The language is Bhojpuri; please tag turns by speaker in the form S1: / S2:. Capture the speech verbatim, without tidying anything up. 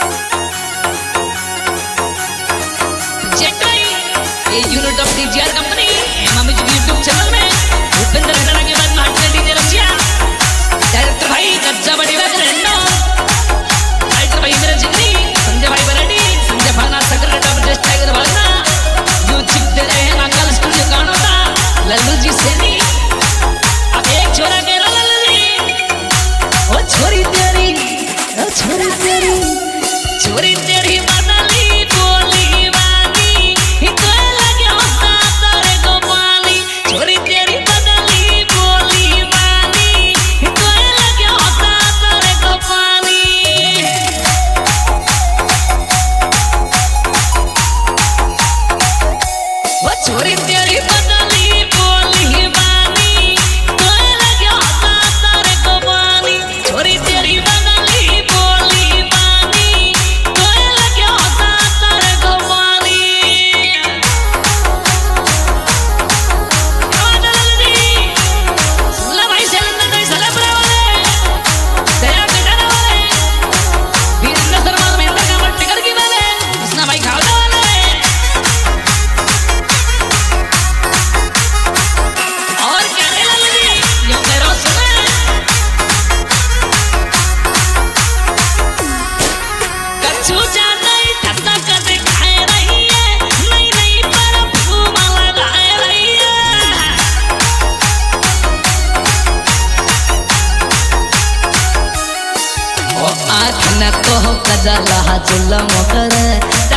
S1: ये unit of DGR company MM YouTube channel में भूपेंद्र रंगना के बाद मास्टर डीजे रचिया डायरेक्टर भाई गज्जा बड़ी बात रहना राइटर भाई मेरे जिगरी संजय भाई बराडी संजय भाना सकरेट ऑफ जस्ट टाइगर भागना यू चिप दे रहे हैं अंकल स्टूडियो कानोता लल्लू जी सेनी अब एक छोरा के लल्लू जी ओ छोरी तेरी ओ छोरी तेरी छोरी तेरी बदली बोली छोरी तेरी बदली बोली बानी तो लगे होता तारे को पानी छोरी तेरी बदली बोली बानी तो लगे होता तारे को पानी सुला भाई सेलन तो सला वाले तेरा बेटा ना वाले वीरेंद्र शर्मा मेरे का मत टिकर की वाले उसना भाई खाओ न कहो कदा लहा जुल्म करे